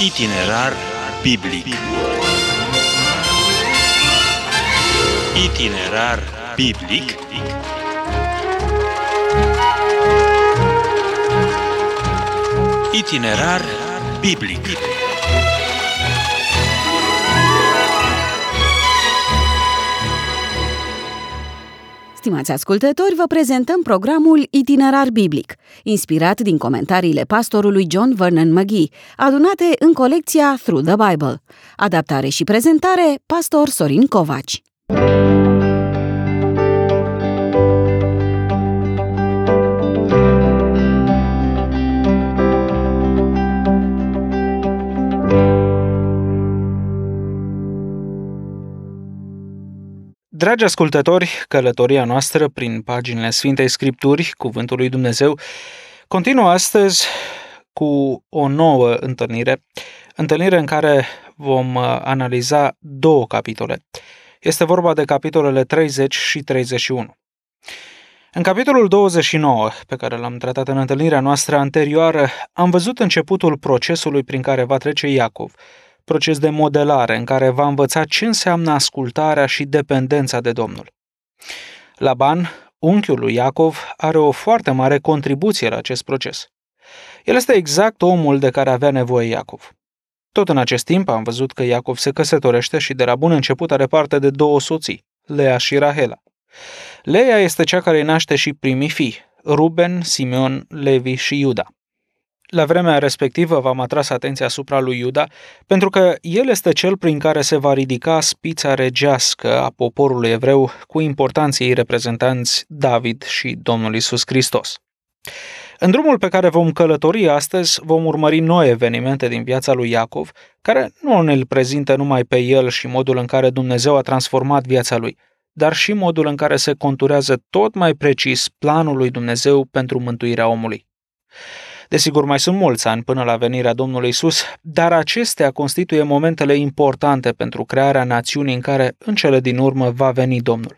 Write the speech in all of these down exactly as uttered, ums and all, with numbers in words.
Itinerar biblic. Itinerar biblic. Itinerar biblic. Stimați ascultători, vă prezentăm programul Itinerar biblic, inspirat din comentariile pastorului John Vernon McGee, adunate în colecția Through the Bible. Adaptare și prezentare, pastor Sorin Covaci. Dragi ascultători, călătoria noastră prin paginile Sfintei Scripturi, Cuvântul lui Dumnezeu, continuă astăzi cu o nouă întâlnire, întâlnire în care vom analiza două capitole. Este vorba de capitolele treizeci și treizeci și unu. În capitolul douăzeci și nouă, pe care l-am tratat în întâlnirea noastră anterioară, am văzut începutul procesului prin care va trece Iacov, proces de modelare în care va învăța ce înseamnă ascultarea și dependența de Domnul. Laban, unchiul lui Iacov, are o foarte mare contribuție la acest proces. El este exact omul de care avea nevoie Iacov. Tot în acest timp am văzut că Iacov se căsătorește și de la bun început are parte de două soții, Lea și Rahela. Lea este cea care îi naște și primii fii, Ruben, Simeon, Levi și Iuda. La vremea respectivă v-am atras atenția asupra lui Iuda, pentru că el este cel prin care se va ridica spița regească a poporului evreu cu importanții ei reprezentanți David și Domnul Iisus Hristos. În drumul pe care vom călători astăzi, vom urmări noi evenimente din viața lui Iacov, care nu ne-l prezintă numai pe el și modul în care Dumnezeu a transformat viața lui, dar și modul în care se conturează tot mai precis planul lui Dumnezeu pentru mântuirea omului. Desigur, mai sunt mulți ani până la venirea Domnului Iisus, dar acestea constituie momentele importante pentru crearea națiunii în care, în cele din urmă, va veni Domnul.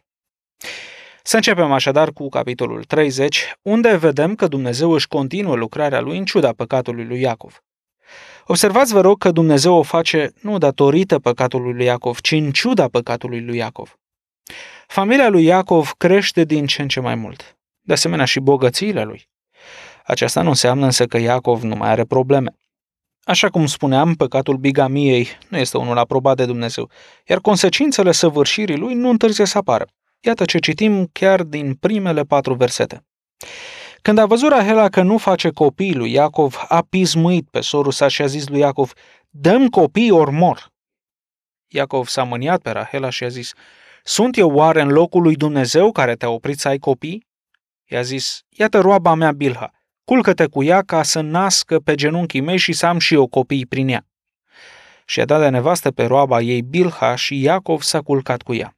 Să începem așadar cu capitolul treizeci, unde vedem că Dumnezeu își continuă lucrarea lui în ciuda păcatului lui Iacov. Observați, vă rog, că Dumnezeu o face nu datorită păcatului lui Iacov, ci în ciuda păcatului lui Iacov. Familia lui Iacov crește din ce în ce mai mult, de asemenea și bogățiile lui. Aceasta nu înseamnă însă că Iacov nu mai are probleme. Așa cum spuneam, păcatul bigamiei nu este unul aprobat de Dumnezeu, iar consecințele săvârșirii lui nu întârzie să apară. Iată ce citim chiar din primele patru versete. Când a văzut Rahela că nu face copii lui Iacov, a pismuit pe sorul sa și a zis lui Iacov: "Dă-mi copii ori mor." Iacov s-a mâniat pe Rahela și a zis: "Sunt eu oare în locul lui Dumnezeu care te-a oprit să ai copii?" I-a zis: "Iată roaba mea Bilha, culcă-te cu ea ca să nască pe genunchii mei și să am și eu copii prin ea." Și a dat de nevastă pe roaba ei Bilha și Iacov s-a culcat cu ea.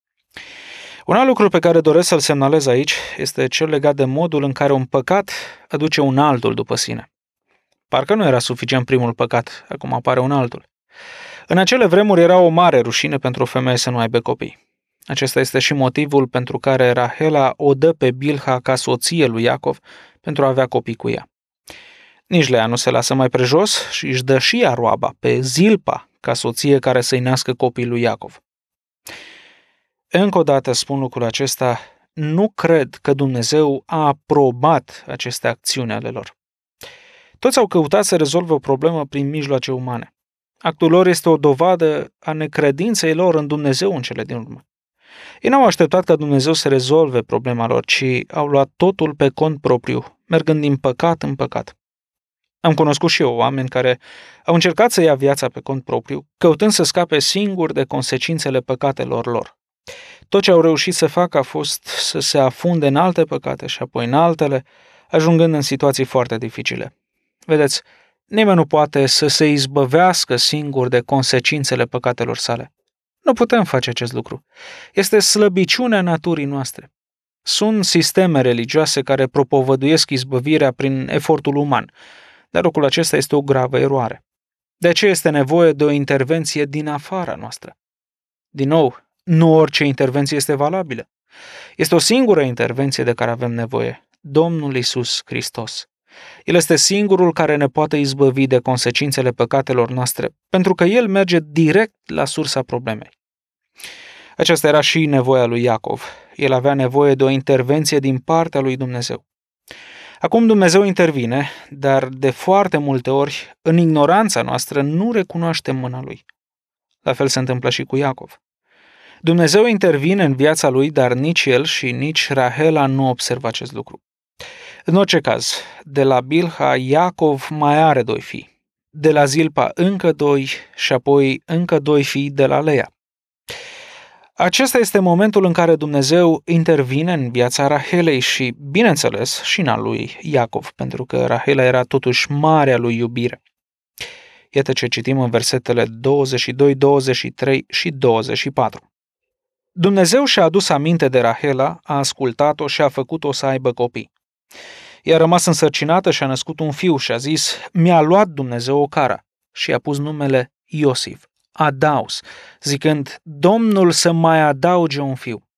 Un alt lucru pe care doresc să-l semnalez aici este cel legat de modul în care un păcat aduce un altul după sine. Parcă nu era suficient primul păcat, acum apare un altul. În acele vremuri era o mare rușine pentru o femeie să nu aibă copii. Acesta este și motivul pentru care Rahela o dă pe Bilha ca soție lui Iacov pentru a avea copii cu ea. Nici Lea nu se lasă mai prejos și își dă și ea roaba pe Zilpa ca soție care să-i nască copii lui Iacov. Încă o dată spun lucrul acesta, nu cred că Dumnezeu a aprobat aceste acțiuni ale lor. Toți au căutat să rezolve o problemă prin mijloace umane. Actul lor este o dovadă a necredinței lor în Dumnezeu în cele din urmă. Ei n-au așteptat ca Dumnezeu să rezolve problema lor, ci au luat totul pe cont propriu, mergând din păcat în păcat. Am cunoscut și eu oameni care au încercat să ia viața pe cont propriu, căutând să scape singuri de consecințele păcatelor lor. Tot ce au reușit să facă a fost să se afunde în alte păcate și apoi în altele, ajungând în situații foarte dificile. Vedeți, nimeni nu poate să se izbăvească singur de consecințele păcatelor sale. Nu putem face acest lucru. Este slăbiciunea naturii noastre. Sunt sisteme religioase care propovăduiesc izbăvirea prin efortul uman, dar lucrul acesta este o gravă eroare. De aceea este nevoie de o intervenție din afara noastră. Din nou, nu orice intervenție este valabilă. Este o singură intervenție de care avem nevoie, Domnul Iisus Hristos. El este singurul care ne poate izbăvi de consecințele păcatelor noastre, pentru că El merge direct la sursa problemei. Aceasta era și nevoia lui Iacov. El avea nevoie de o intervenție din partea lui Dumnezeu. Acum Dumnezeu intervine, dar de foarte multe ori, în ignoranța noastră, nu recunoaștem mâna Lui. La fel se întâmplă și cu Iacov. Dumnezeu intervine în viața lui, dar nici el și nici Rahela nu observă acest lucru. În orice caz, de la Bilha, Iacov mai are doi fii. De la Zilpa încă doi și apoi încă doi fii de la Lea. Acesta este momentul în care Dumnezeu intervine în viața Rahelei și, bineînțeles, și în a lui Iacov, pentru că Rahela era totuși marea lui iubire. Iată ce citim în versetele douăzeci și doi, douăzeci și trei și douăzeci și patru. Dumnezeu și-a adus aminte de Rahela, a ascultat-o și a făcut-o să aibă copii. Ea a rămas însărcinată și a născut un fiu și a zis, mi-a luat Dumnezeu o cara și i-a pus numele Iosif, adaus, zicând, Domnul să mai adauge un fiu.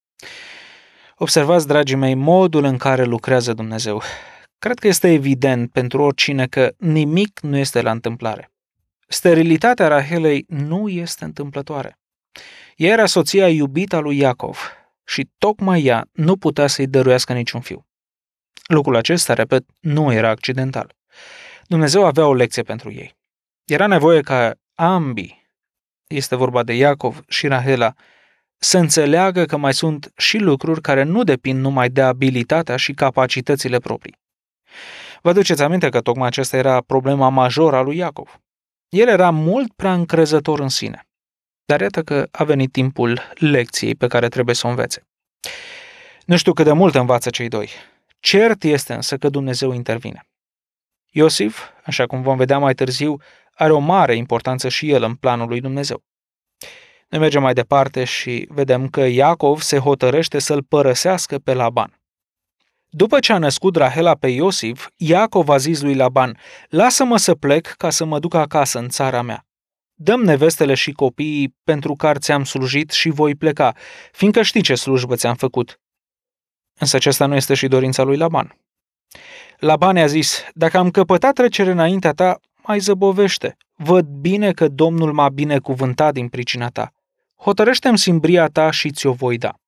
Observați, dragii mei, modul în care lucrează Dumnezeu. Cred că este evident pentru oricine că nimic nu este la întâmplare. Sterilitatea Rahelei nu este întâmplătoare. Ea era soția iubită a lui Iacov și tocmai ea nu putea să-i dăruiască niciun fiu. Lucrul acesta, repet, nu era accidental. Dumnezeu avea o lecție pentru ei. Era nevoie ca ambii, este vorba de Iacov și Rahela, să înțeleagă că mai sunt și lucruri care nu depind numai de abilitatea și capacitățile proprii. Vă aduceți aminte că tocmai aceasta era problema majoră a lui Iacov. El era mult prea încrezător în sine. Dar iată că a venit timpul lecției pe care trebuie să o învețe. Nu știu cât de mult învață cei doi. Cert este însă că Dumnezeu intervine. Iosif, așa cum vom vedea mai târziu, are o mare importanță și el în planul lui Dumnezeu. Noi mergem mai departe și vedem că Iacov se hotărăște să-l părăsească pe Laban. După ce a născut Rahela pe Iosif, Iacov a zis lui Laban, lasă-mă să plec ca să mă duc acasă în țara mea. Dă-mi nevestele și copiii pentru care ți-am slujit și voi pleca, fiindcă știi ce slujbă ți-am făcut. Însă acesta nu este și dorința lui Laban. Laban i-a zis, dacă am căpătat trecere înaintea ta, mai zăbovește. Văd bine că Domnul m-a binecuvântat din pricina ta. Hotărăște-mi simbria ta și ți-o voi da.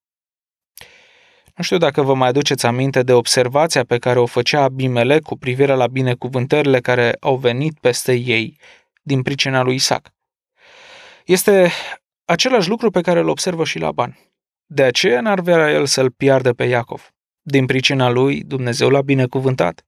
Nu știu dacă vă mai aduceți aminte de observația pe care o făcea Abimelec cu privire la binecuvântările care au venit peste ei din pricina lui Isaac. Este același lucru pe care îl observă și Laban. De aceea n-ar vrea el să-l piardă pe Iacov. Din pricina lui, Dumnezeu l-a binecuvântat.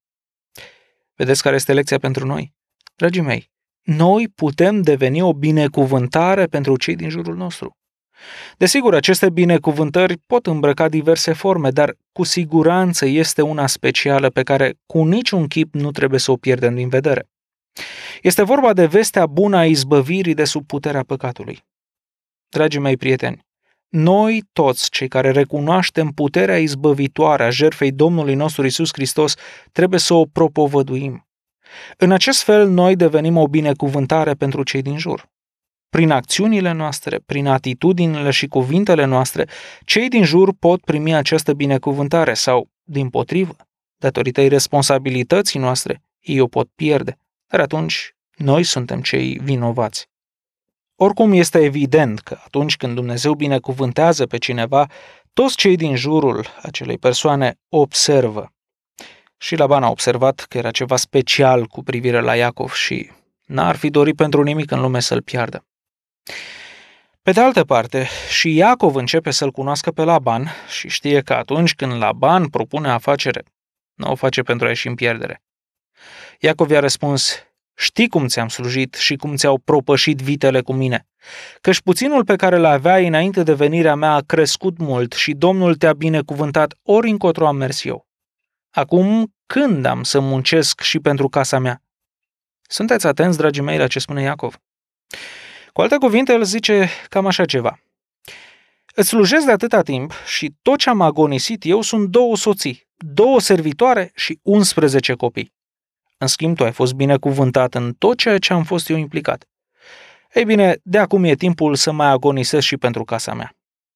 Vedeți care este lecția pentru noi? Dragii mei, noi putem deveni o binecuvântare pentru cei din jurul nostru. Desigur, aceste binecuvântări pot îmbrăca diverse forme, dar cu siguranță este una specială pe care cu niciun chip nu trebuie să o pierdem din vedere. Este vorba de vestea bună a izbăvirii de sub puterea păcatului. Dragii mei prieteni, noi toți cei care recunoaștem puterea izbăvitoare a jertfei Domnului nostru Iisus Hristos trebuie să o propovăduim. În acest fel noi devenim o binecuvântare pentru cei din jur. Prin acțiunile noastre, prin atitudinile și cuvintele noastre, cei din jur pot primi această binecuvântare sau, dimpotrivă, datorită iresponsabilității noastre, ei o pot pierde. Dar atunci, noi suntem cei vinovați. Oricum este evident că atunci când Dumnezeu binecuvântează pe cineva, toți cei din jurul acelei persoane observă. Și Laban a observat că era ceva special cu privire la Iacov și n-ar fi dorit pentru nimic în lume să-l piardă. Pe de altă parte, și Iacov începe să-l cunoască pe Laban și știe că atunci când Laban propune afacere, nu o face pentru a ieși în pierdere. Iacov i-a răspuns, știi cum ți-am slujit și cum ți-au propășit vitele cu mine, căci puținul pe care l-aveai înainte de venirea mea a crescut mult și Domnul te-a binecuvântat ori încotro am mers eu. Acum, când am să muncesc și pentru casa mea? Sunteți atenți, dragii mei, la ce spune Iacov? Cu alte cuvinte, el zice cam așa ceva. Îți slujesc de atâta timp și tot ce am agonisit eu sunt două soții, două servitoare și unsprezece copii. În schimb, tu ai fost binecuvântat în tot ceea ce am fost eu implicat. Ei bine, de acum e timpul să mai agonisesc și pentru casa mea.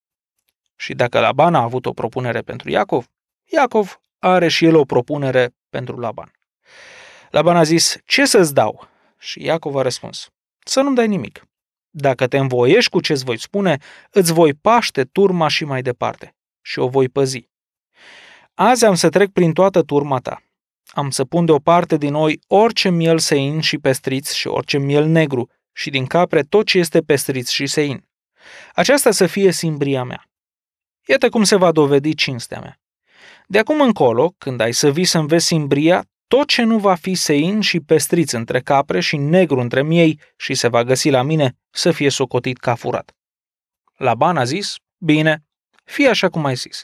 Și dacă Laban a avut o propunere pentru Iacov, Iacov are și el o propunere pentru Laban. Laban a zis: ce să-ți dau? Și Iacov a răspuns: să nu-mi dai nimic. Dacă te învoiești cu ce-ți voi spune, îți voi paște turma și mai departe și o voi păzi. Azi am să trec prin toată turma ta. Am să pun deoparte din oi orice miel sein și pestriț și orice miel negru și din capre tot ce este pestriț și sein. Aceasta să fie simbria mea. Iată cum se va dovedi cinstea mea. De acum încolo, când ai să vii să-mi vezi simbria, tot ce nu va fi sein și pestriț între capre și negru între miei și se va găsi la mine, să fie socotit ca furat. Laban a zis: bine, fie așa cum ai zis.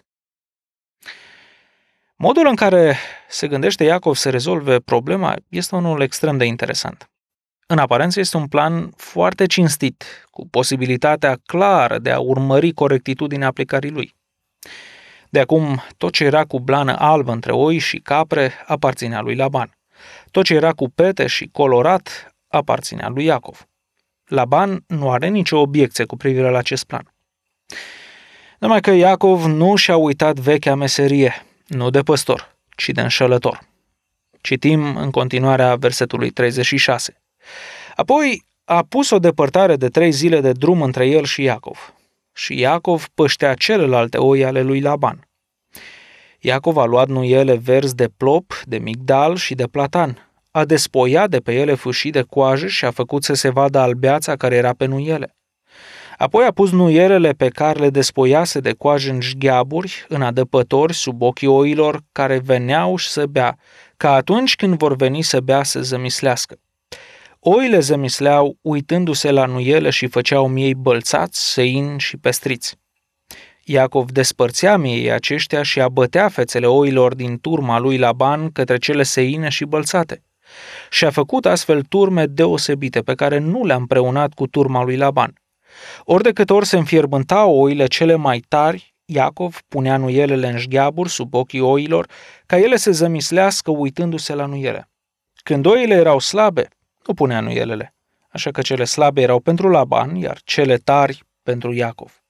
Modul în care se gândește Iacov să rezolve problema este unul extrem de interesant. În aparență este un plan foarte cinstit, cu posibilitatea clară de a urmări corectitudinea aplicării lui. De acum, tot ce era cu blană albă între oi și capre aparținea lui Laban. Tot ce era cu pete și colorat aparținea lui Iacov. Laban nu are nicio obiecție cu privire la acest plan. Numai că Iacov nu și-a uitat vechea meserie, nu de păstor, ci de înșelător. Citim în continuarea versetului treizeci și șase. Apoi a pus o depărtare de trei zile de drum între el și Iacov. Și Iacov păștea celelalte oi ale lui Laban. Iacov a luat nuiele verzi de plop, de migdal și de platan. A despoiat de pe ele fâșii de coajă și a făcut să se vadă albeața care era pe nuiele. Apoi a pus nuielele pe care le despoiase de coajă în jgheaburi, în adăpători, sub ochii oilor care veneau și să bea, ca atunci când vor veni să bea să zămislească. Oile zămisleau uitându-se la nuiele și făceau miei bălțați, seini și pestriți. Iacov despărțea miei aceștia și abătea fețele oilor din turma lui Laban către cele seine și bălțate. Și a făcut astfel turme deosebite pe care nu le-a împreunat cu turma lui Laban. Ori de câte ori se înfierbântau oile cele mai tari, Iacov punea nuielele în jgheaburi sub ochii oilor, ca ele să zămislească uitându-se la nuiele. Când oile erau slabe, nu punea nuielele, așa că cele slabe erau pentru Laban, iar cele tari pentru Iacov.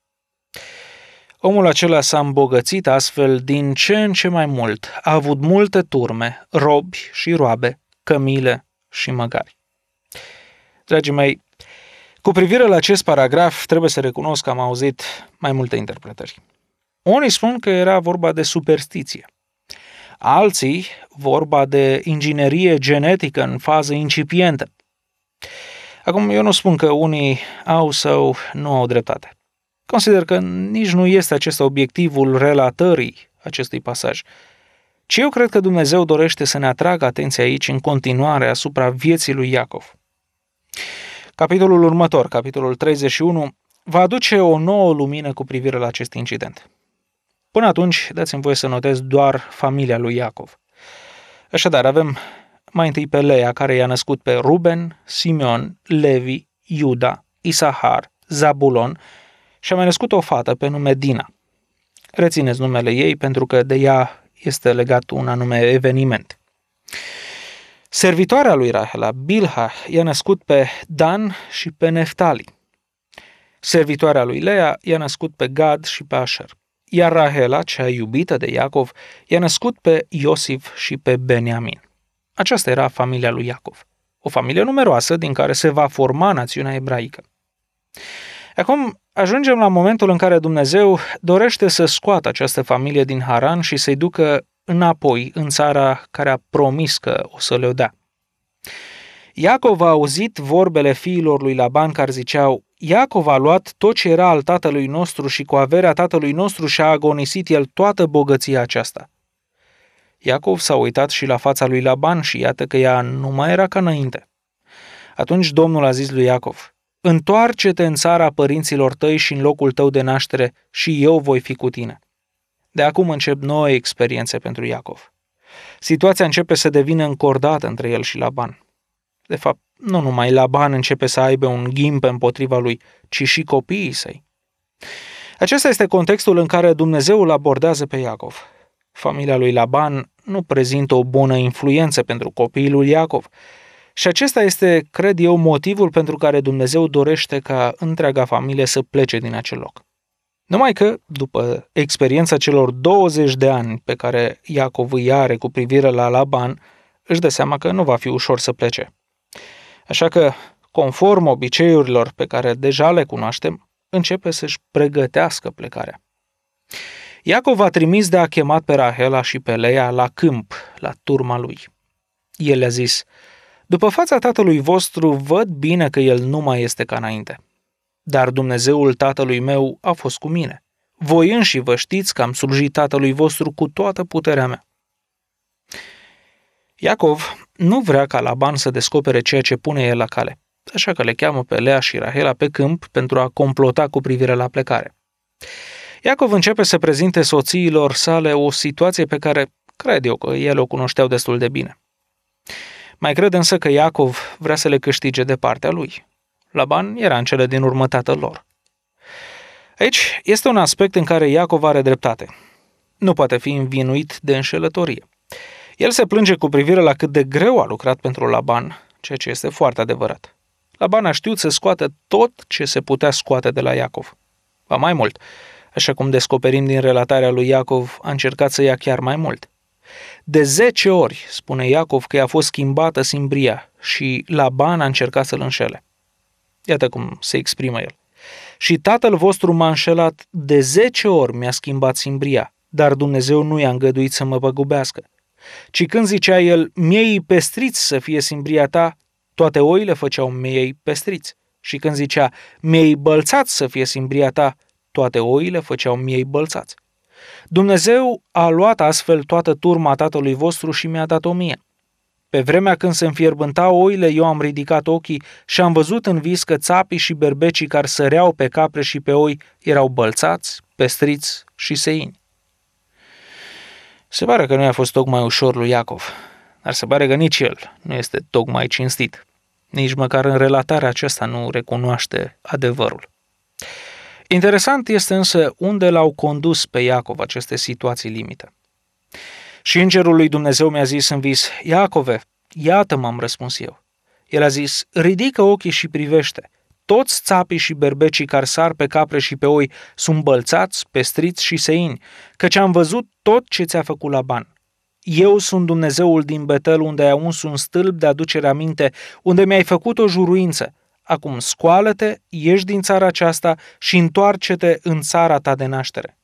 Omul acela s-a îmbogățit astfel din ce în ce mai mult, a avut multe turme, robi și roabe, cămile și măgari. Dragii mei, cu privire la acest paragraf, trebuie să recunosc că am auzit mai multe interpretări. Unii spun că era vorba de superstiție. Alții vorba de inginerie genetică în fază incipientă. Acum, eu nu spun că unii au sau nu au dreptate. Consider că nici nu este acesta obiectivul relatării acestui pasaj, ci eu cred că Dumnezeu dorește să ne atragă atenția aici în continuare asupra vieții lui Iacov. Capitolul următor, capitolul treizeci și unu, va aduce o nouă lumină cu privire la acest incident. Până atunci, dați-mi voie să notez doar familia lui Iacov. Așadar, avem mai întâi pe Lea, care i-a născut pe Ruben, Simeon, Levi, Iuda, Isahar, Zabulon și a mai născut o fată pe nume Dina. Rețineți numele ei pentru că de ea este legat un anume eveniment. Servitoarea lui Rahela, Bilha, i-a născut pe Dan și pe Neftali. Servitoarea lui Lea i-a născut pe Gad și pe Asher. Iar Rahela, cea iubită de Iacov, i-a născut pe Iosif și pe Beniamin. Aceasta era familia lui Iacov, o familie numeroasă din care se va forma națiunea ebraică. Acum ajungem la momentul în care Dumnezeu dorește să scoată această familie din Haran și să-i ducă înapoi în țara care a promis că o să le-o dea. Iacov a auzit vorbele fiilor lui Laban care ziceau: Iacov a luat tot ce era al tatălui nostru și cu averea tatălui nostru și-a agonisit el toată bogăția aceasta. Iacov s-a uitat și la fața lui Laban și iată că ea nu mai era ca înainte. Atunci Domnul a zis lui Iacov: întoarce-te în țara părinților tăi și în locul tău de naștere și eu voi fi cu tine. De acum încep noi experiențe pentru Iacov. Situația începe să devină încordată între el și Laban. De fapt, nu numai Laban începe să aibă un ghimpe împotriva lui, ci și copiii săi. Acesta este contextul în care Dumnezeu îl abordează pe Iacov. Familia lui Laban nu prezintă o bună influență pentru copiii lui Iacov și acesta este, cred eu, motivul pentru care Dumnezeu dorește ca întreaga familie să plece din acel loc. Numai că, după experiența celor douăzeci de ani pe care Iacov îi are cu privire la Laban, își dă seama că nu va fi ușor să plece. Așa că, conform obiceiurilor pe care deja le cunoaștem, începe să-și pregătească plecarea. Iacov a trimis de a chemat pe Rahela și pe Leia la câmp, la turma lui. El le-a zis: după fața tatălui vostru văd bine că el nu mai este ca înainte. Dar Dumnezeul tatălui meu a fost cu mine. Voi înși vă știți că am slujit tatălui vostru cu toată puterea mea. Iacov nu vrea ca Laban să descopere ceea ce pune el la cale, așa că le cheamă pe Lea și Rahela pe câmp pentru a complota cu privire la plecare. Iacov începe să prezinte soțiilor sale o situație pe care cred eu că ele o cunoșteau destul de bine. Mai cred însă că Iacov vrea să le câștige de partea lui. Laban era în cele din urmă tatăl lor. Aici este un aspect în care Iacov are dreptate. Nu poate fi învinuit de înșelătorie. El se plânge cu privire la cât de greu a lucrat pentru Laban, ceea ce este foarte adevărat. Laban a știut să scoată tot ce se putea scoate de la Iacov. Ba mai mult, așa cum descoperim din relatarea lui Iacov, a încercat să ia chiar mai mult. De zece ori spune Iacov că i-a fost schimbată simbria și Laban a încercat să-l înșele. Iată cum se exprimă el. Și tatăl vostru m-a înșelat, de zece ori mi-a schimbat simbria, dar Dumnezeu nu i-a îngăduit să mă păgubească. Ci când zicea el, miei pestriți să fie simbria ta, toate oile făceau miei pestriți. Și când zicea, miei bălțați să fie simbria ta, toate oile făceau miei bălțați. Dumnezeu a luat astfel toată turma tatălui vostru și mi-a dat-o mie. Pe vremea când se înfierbântau oile, eu am ridicat ochii și am văzut în vis că țapii și berbecii care săreau pe capre și pe oi erau bălțați, pestriți și seini. Se pare că nu i-a fost tocmai ușor lui Iacov, dar se pare că nici el nu este tocmai cinstit. Nici măcar în relatarea aceasta nu recunoaște adevărul. Interesant este însă unde l-au condus pe Iacov aceste situații limită. Și îngerul lui Dumnezeu mi-a zis în vis, Iacove, iată m-am răspuns eu. El a zis, ridică ochii și privește. Toți țapii și berbecii care sar pe capre și pe oi sunt bălțați, pestriți și seini, căci am văzut tot ce ți-a făcut Laban. Eu sunt Dumnezeul din Betel, unde ai uns un stâlp de aducere aminte, unde mi-ai făcut o juruință. Acum scoală-te, ieși din țara aceasta și întoarce-te în țara ta de naștere.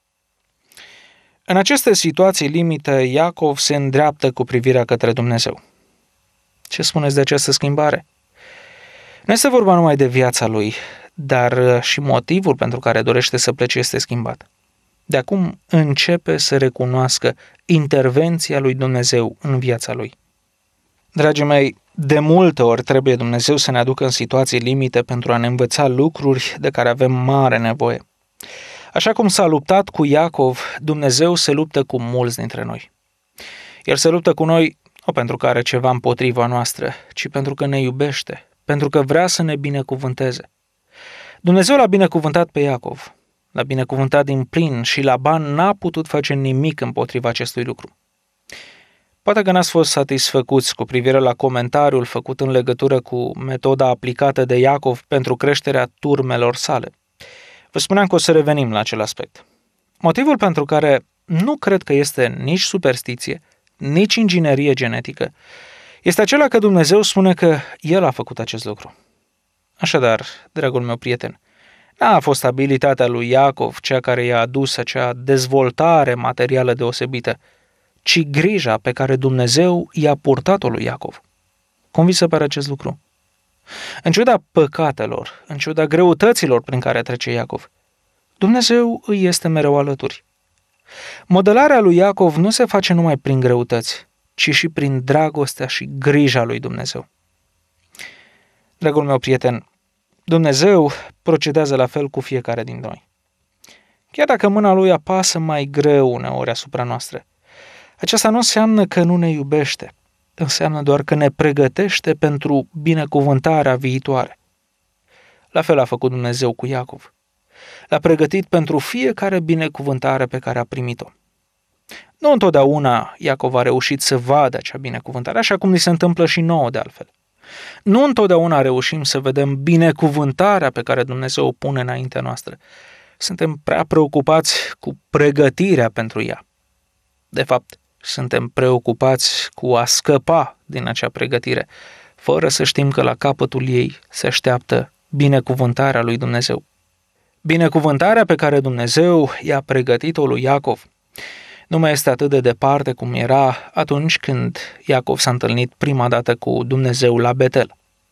În aceste situații limită, Iacov se îndreaptă cu privirea către Dumnezeu. Ce spuneți de această schimbare? Nu este vorba numai de viața lui, dar și motivul pentru care dorește să plece este schimbat. De acum începe să recunoască intervenția lui Dumnezeu în viața lui. Dragii mei, de multe ori trebuie Dumnezeu să ne aducă în situații limite pentru a ne învăța lucruri de care avem mare nevoie. Așa cum s-a luptat cu Iacov, Dumnezeu se luptă cu mulți dintre noi. El se luptă cu noi nu pentru că are ceva împotriva noastră, ci pentru că ne iubește, pentru că vrea să ne binecuvânteze. Dumnezeu l-a binecuvântat pe Iacov, l-a binecuvântat din plin și Laban n-a putut face nimic împotriva acestui lucru. Poate că n-ați fost satisfăcuți cu privire la comentariul făcut în legătură cu metoda aplicată de Iacov pentru creșterea turmelor sale. Vă spuneam că o să revenim la acel aspect. Motivul pentru care nu cred că este nici superstiție, nici inginerie genetică, este acela că Dumnezeu spune că El a făcut acest lucru. Așadar, dragul meu prieten, n-a fost abilitatea lui Iacov cea care i-a adus acea dezvoltare materială deosebită, ci grija pe care Dumnezeu i-a purtat-o lui Iacov. Cum vi se pare acest lucru? În ciuda păcatelor, în ciuda greutăților prin care trece Iacov, Dumnezeu îi este mereu alături. Modelarea lui Iacov nu se face numai prin greutăți, ci și prin dragostea și grija lui Dumnezeu. Dragul meu prieten, Dumnezeu procedează la fel cu fiecare din noi. Chiar dacă mâna Lui apasă mai greu uneori asupra noastră, aceasta nu înseamnă că nu ne iubește, înseamnă doar că ne pregătește pentru binecuvântarea viitoare. La fel a făcut Dumnezeu cu Iacov. L-a pregătit pentru fiecare binecuvântare pe care a primit-o. Nu întotdeauna Iacov a reușit să vadă acea binecuvântare, așa cum ni se întâmplă și nouă de altfel. Nu întotdeauna reușim să vedem binecuvântarea pe care Dumnezeu o pune înaintea noastră. Suntem prea preocupați cu pregătirea pentru ea. De fapt, suntem preocupați cu a scăpa din acea pregătire, fără să știm că la capătul ei se așteaptă binecuvântarea lui Dumnezeu. Binecuvântarea pe care Dumnezeu i-a pregătit-o lui Iacov nu mai este atât de departe cum era atunci când Iacov s-a întâlnit prima dată cu Dumnezeu la Betel.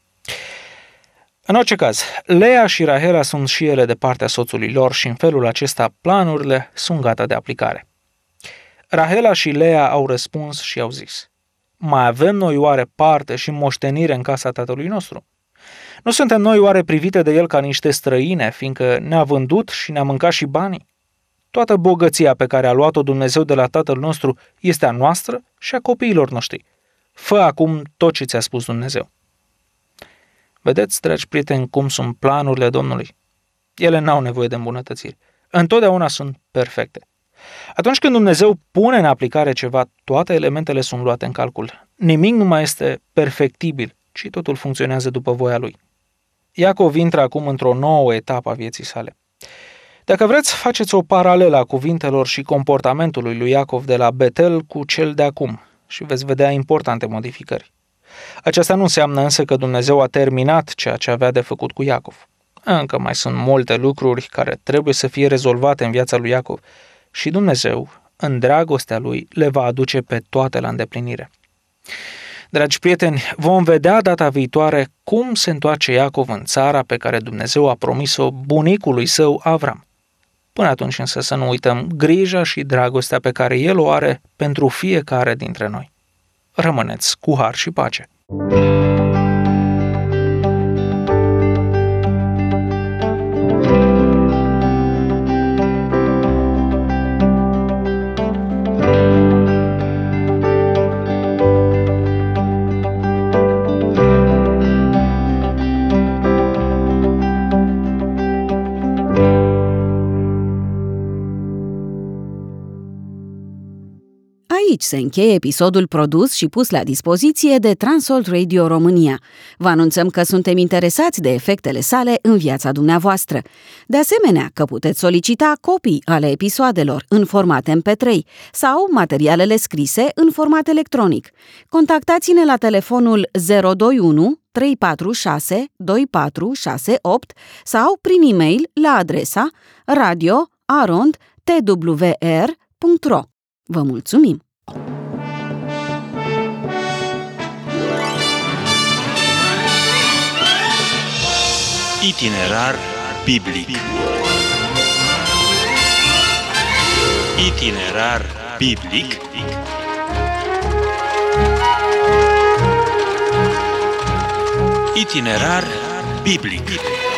În orice caz, Lea și Rahela sunt și ele de partea soțului lor și în felul acesta planurile sunt gata de aplicare. Rahela și Lea au răspuns și au zis: mai avem noi oare parte și moștenire în casa tatălui nostru? Nu suntem noi oare privite de el ca niște străine, fiindcă ne-a vândut și ne-a mâncat și banii? Toată bogăția pe care a luat-o Dumnezeu de la tatăl nostru este a noastră și a copiilor noștri. Fă acum tot ce ți-a spus Dumnezeu. Vedeți, dragi prieteni, cum sunt planurile Domnului? Ele n-au nevoie de îmbunătățiri. Întotdeauna sunt perfecte. Atunci când Dumnezeu pune în aplicare ceva, toate elementele sunt luate în calcul. Nimic nu mai este perfectibil, ci totul funcționează după voia Lui. Iacov intră acum într-o nouă etapă a vieții sale. Dacă vreți, faceți o paralelă a cuvintelor și comportamentului lui Iacov de la Betel cu cel de acum și veți vedea importante modificări. Aceasta nu înseamnă însă că Dumnezeu a terminat ceea ce avea de făcut cu Iacov. Încă mai sunt multe lucruri care trebuie să fie rezolvate în viața lui Iacov și Dumnezeu, în dragostea Lui, le va aduce pe toate la îndeplinire. Dragi prieteni, vom vedea data viitoare cum se întoarce Iacov în țara pe care Dumnezeu a promis-o bunicului său Avram. Până atunci însă să nu uităm grija și dragostea pe care El o are pentru fiecare dintre noi. Rămâneți cu har și pace! Aici se încheie episodul produs și pus la dispoziție de Transworld Radio România. Vă anunțăm că suntem interesați de efectele sale în viața dumneavoastră. De asemenea, că puteți solicita copii ale episoadelor în format M P trei sau materialele scrise în format electronic. Contactați-ne la telefonul zero doi unu trei patru șase doi patru șase opt sau prin e-mail la adresa radio arond t w r punct r o. Vă mulțumim! Itinerar biblic. Itinerar biblic. Itinerar biblic.